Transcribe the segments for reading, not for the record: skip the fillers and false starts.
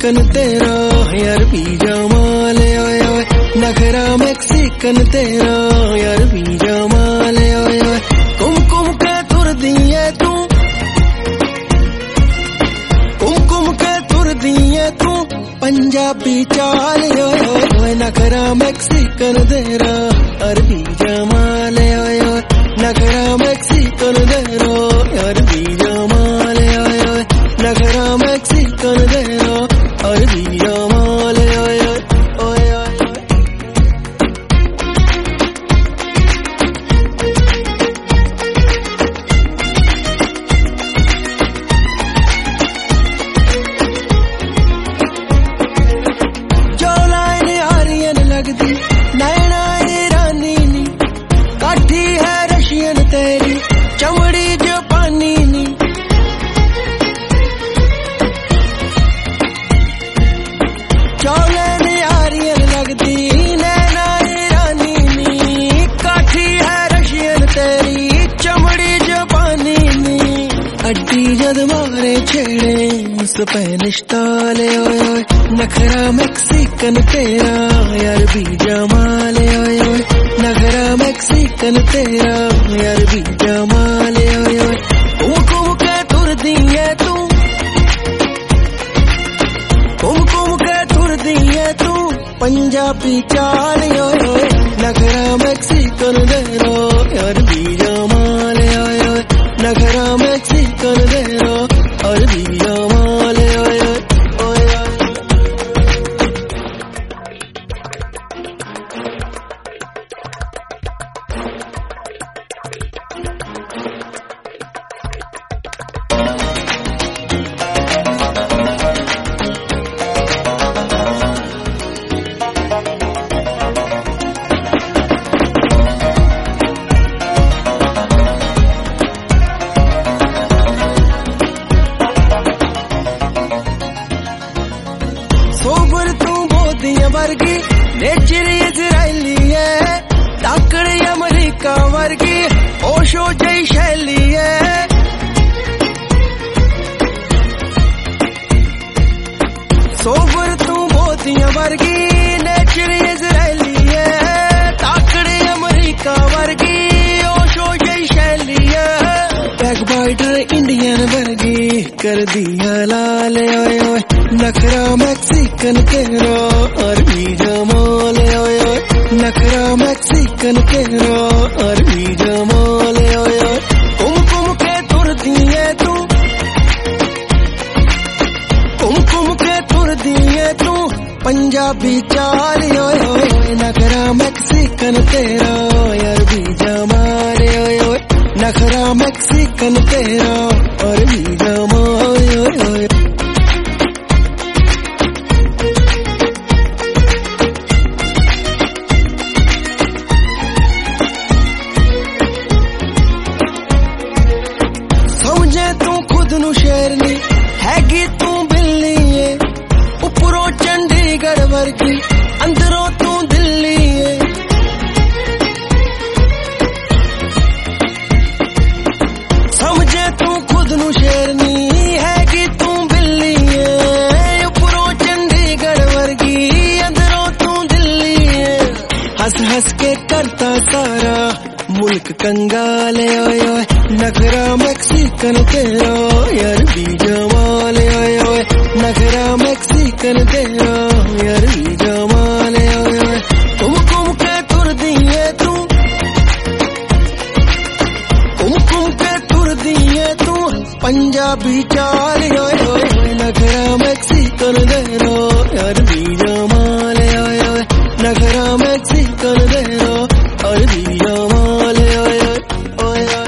Mexican तेरा यार बीजा माल ओए ओए, नखरा मैक्सिकन तेरा यार बीजा माल ओए ओए, कुम के तुर दिए तू, कुम के तुर दिए तू, पंजाबी चाल ओए ओए, नखरा मैक्सिकन तेरा यार बीजा माल ओए ओए, नखरा मैक्सिकन तेरा यार बीजा माल ओए ओए, नखरा मैक्सिकन तेरा यार बीजा माल ओए ओए ओए ओए। जो लाइन आर्यन लगदी नैना ईरानी नी, काठी है रशियन तेरी चमड़ी जापानी नी, चौले नी आर्यन लगदी नैना ईरानी नी, काठी है रशियन तेरी चमड़ी जापानी नी, अड्डी जद मारे छेड़े स्पेनिश ताले ओए ओए, नखरा मैक्सिकन तेरा यार बीजा माल ओए ओए, नखरा मैक्सिकन तेरा यार बीजा माल ओए ओए, कुम के तुर दिए तू, कुम के तुर दिए तू, पंजाबी चाल ओए ओए, नखरा मैक्सिकन तेरा यार बीजा माल ओए ओए, नखरा मैक्सिकन तेरा यार बीजा माल ओए ओए ओए ओए। सोबर तू बोदियां वर्गी, नेचर इजराइली है, ताकड़ी अमेरिका वर्गी, ओशो जई शैली है, सोबर तू बोदियां वर्गी, नेचर इजराइली है, ताकड़ी अमेरिका वर्गी, ओशो जई शैली है, बैकबाइटर इंडियन वर्गी कर दिया लाल ओए ओए, नखरा मैक्सिकन तेरा और बीजा माल ओए ओए, नखरा मैक्सिकन तेरा और बीजा माल ओए ओए, कुम के तुर दिए तू, कुम के तुर दिए तू, पंजाबी चाल ओए ओए, नखरा मैक्सिकन तेरा यार बीजा माल ओए ओए, नखरा मैक्सिकन तेरा और बीजा माल ओए ओए। समझे तू खुद नू शेरनी हैगी तू बिल्ली है, उपरों चंडीगढ़ वर्गी अंदरों तू दिल्ली है, समझे तू खुद नू शेरनी हैगी तू बिल्ली है, उपरों चंडीगढ़ वर्गी अंदरों तू दिल्ली है, हंस हंस के करता सारा मुल्क कंगाल ओए ओए, नखरा मैक्सिकन तेरा यार बीजा माल ओए ओए, नखरा मैक्सिकन तेरा यार बीजा माल ओए ओए, कुम के तुर दिए तू, कुम के तुर दिए तू, पंजाबी चाल ओए ओए, नखरा मैक्सिकन तेरा यार बीजा माल ओए ओए, नखरा मैक्सिकन तेरा यार बीजा माल ओए ओए ओए ओए।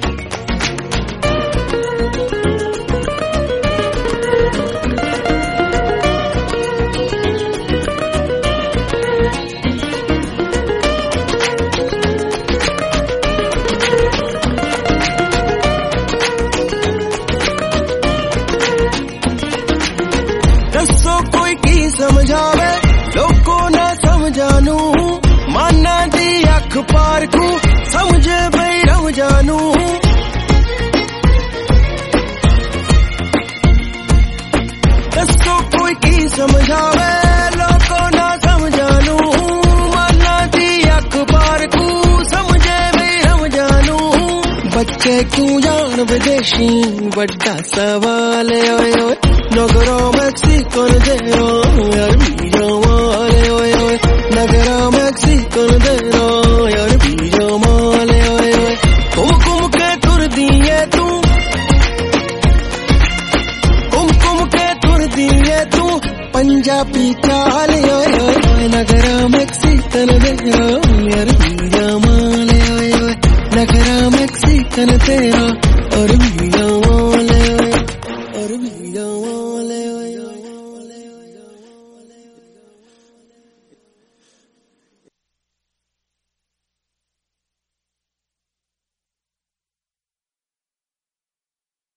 दसो कोई की समझावे, लोगों ना समझानू, माना दी अख पार को, समझे बई रमजानू, दसो कोई की क्यों जान विदेशी बड़ा सवाल ओए ओए नगरा मैक्सिकन तेरा यार वीजा माले ओए ओए नगरा मैक्सिकन तेरा यार वीजा माले ओए ओए घूम के तुर दिए तू घूम के तुर दिए तू पंजाबी चाल ओए ओए नगरा मैक्सिकन तेरा यार वीजा माले ओए ओए नगरा मैक्सिकन तेरा और वीजा